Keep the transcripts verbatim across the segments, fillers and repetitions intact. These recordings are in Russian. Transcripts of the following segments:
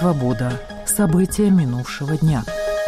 Свобода. События минувшего дня.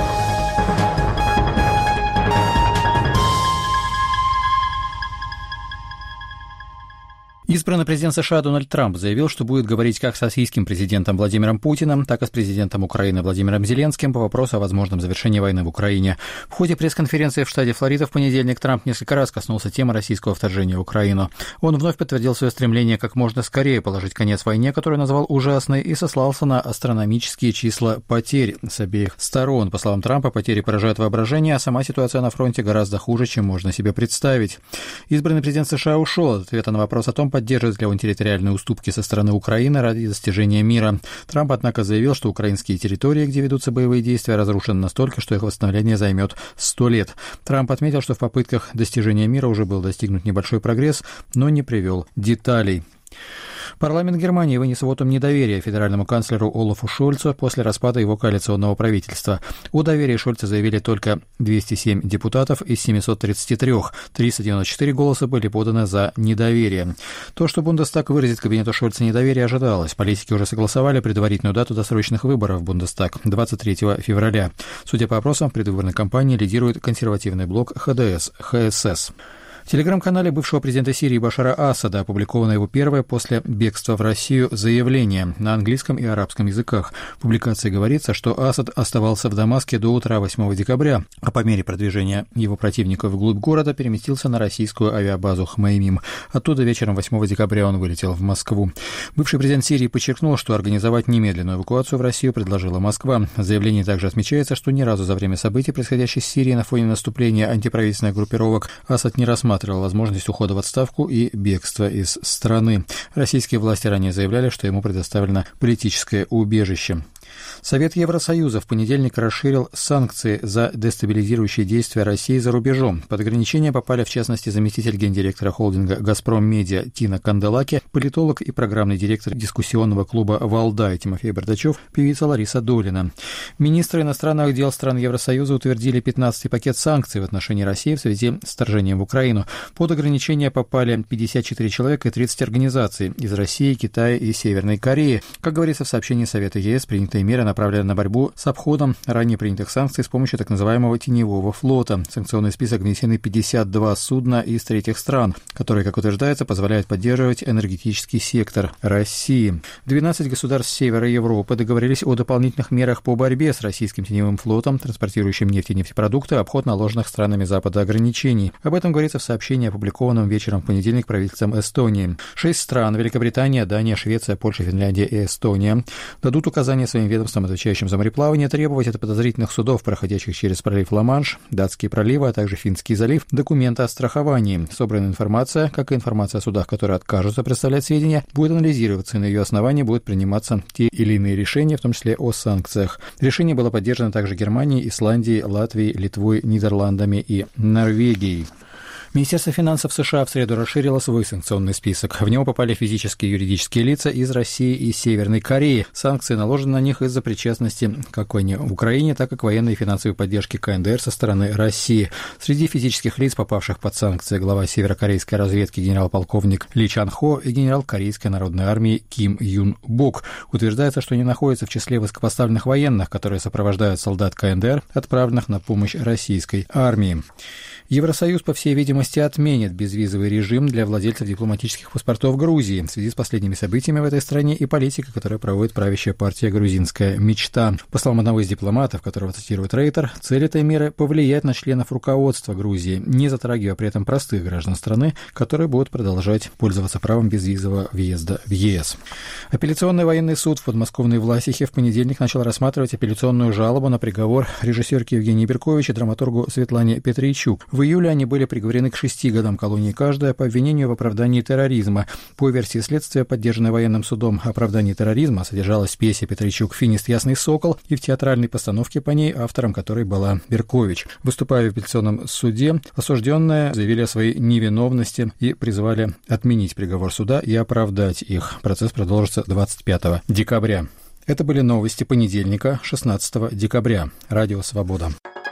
Избранный президент США Дональд Трамп заявил, что будет говорить как с российским президентом Владимиром Путиным, так и с президентом Украины Владимиром Зеленским по вопросу о возможном завершении войны в Украине. В ходе пресс-конференции в штате Флорида в понедельник Трамп несколько раз коснулся темы российского вторжения в Украину. Он вновь подтвердил свое стремление как можно скорее положить конец войне, которую назвал ужасной, и сослался на астрономические числа потерь с обеих сторон. По словам Трампа, потери поражают воображение, а сама ситуация на фронте гораздо хуже, чем можно себе представить. Избранный президент США ушел от ответа на вопрос о том, поддерживает ли он территориальные уступки со стороны Украины ради достижения мира. Трамп, однако, заявил, что украинские территории, где ведутся боевые действия, разрушены настолько, что их восстановление займет сто лет. Трамп отметил, что в попытках достижения мира уже был достигнут небольшой прогресс, но не привел деталей. Парламент Германии вынес вотум недоверия федеральному канцлеру Олафу Шольцу после распада его коалиционного правительства. О доверии Шольца заявили только двести семь депутатов из семисот тридцати трёх. триста девяносто четыре голоса были поданы за недоверие. То, что Бундестаг выразит кабинету Шольца недоверие, ожидалось. Политики уже согласовали предварительную дату досрочных выборов в Бундестаг – двадцать третьего февраля. Судя по опросам, в предвыборной кампании лидирует консервативный блок ХДС, ХСС. В телеграм-канале бывшего президента Сирии Башара Асада опубликовано его первое после бегства в Россию заявление на английском и арабском языках. В публикации говорится, что Асад оставался в Дамаске до утра восьмого декабря, а по мере продвижения его противников вглубь города переместился на российскую авиабазу Хмеймим. Оттуда вечером восьмого декабря он вылетел в Москву. Бывший президент Сирии подчеркнул, что организовать немедленную эвакуацию в Россию предложила Москва. В заявлении также отмечается, что ни разу за время событий, происходящих в Сирии на фоне наступления антиправительственных группировок, Асад не рассматривал возможность ухода в отставку и бегства из страны. Российские власти ранее заявляли, что ему предоставлено политическое убежище. Совет Евросоюза в понедельник расширил санкции за дестабилизирующие действия России за рубежом. Под ограничения попали, в частности, заместитель гендиректора холдинга «Газпром Медиа» Тина Канделаки, политолог и программный директор дискуссионного клуба «Валдай» Тимофей Бардачев, певица Лариса Долина. Министры иностранных дел стран Евросоюза утвердили пятнадцатый пакет санкций в отношении России в связи с вторжением в Украину. Под ограничения попали пятьдесят четыре человека и тридцать организаций из России, Китая и Северной Кореи. Как говорится в сообщении Совета ЕС, принятые меры направлены на борьбу с обходом ранее принятых санкций с помощью так называемого теневого флота. В санкционный список внесены пятьдесят два судна из третьих стран, которые, как утверждается, позволяют поддерживать энергетический сектор России. двенадцать государств Севера Европы договорились о дополнительных мерах по борьбе с российским теневым флотом, транспортирующим нефть и нефтепродукты, обход наложенных странами Запада ограничений. Об этом говорится в сообщении, опубликованном вечером в понедельник правительством Эстонии. Шесть стран – Великобритания, Дания, Швеция, Польша, Финляндия и Эстония – дадут указания своим ведомствам, отвечающим за мореплавание, требовать от подозрительных судов, проходящих через пролив Ла-Манш, датские проливы, а также Финский залив, документы о страховании. Собранная информация, как и информация о судах, которые откажутся представлять сведения, будет анализироваться, и на ее основании будут приниматься те или иные решения, в том числе о санкциях. Решение было поддержано также Германией, Исландией, Латвией, Литвой, Нидерландами и Норвегией. Министерство финансов США в среду расширило свой санкционный список. В него попали физические и юридические лица из России и Северной Кореи. Санкции наложены на них из-за причастности как войне в Украине, так и к военной и финансовой поддержке КНДР со стороны России. Среди физических лиц, попавших под санкции, глава северокорейской разведки генерал-полковник Ли Чан Хо и генерал Корейской народной армии Ким Юн Бок. Утверждается, что они находятся в числе высокопоставленных военных, которые сопровождают солдат КНДР, отправленных на помощь российской армии. Евросоюз, по всей видимости, отменит безвизовый режим для владельцев дипломатических паспортов Грузии в связи с последними событиями в этой стране и политикой, которую проводит правящая партия «Грузинская мечта». По словам одного из дипломатов, которого цитирует Рейтер, цель этой меры – повлиять на членов руководства Грузии, не затрагивая при этом простых граждан страны, которые будут продолжать пользоваться правом безвизового въезда в ЕС. Апелляционный военный суд в подмосковной Власихе в понедельник начал рассматривать апелляционную жалобу на приговор режиссерке Евгении Беркович и драматургу Светлане Петрийчук. В июле они были приговорены к шести годам колонии каждая по обвинению в оправдании терроризма. По версии следствия, поддержанной военным судом, оправдание терроризма содержалось в пьесе Петрийчук «Финист Ясный Сокол» и в театральной постановке по ней, автором которой была Беркович. Выступая в апелляционном суде, осужденные заявили о своей невиновности и призвали отменить приговор суда и оправдать их. Процесс продолжится двадцать пятого декабря. Это были новости понедельника, шестнадцатого декабря. Радио «Свобода».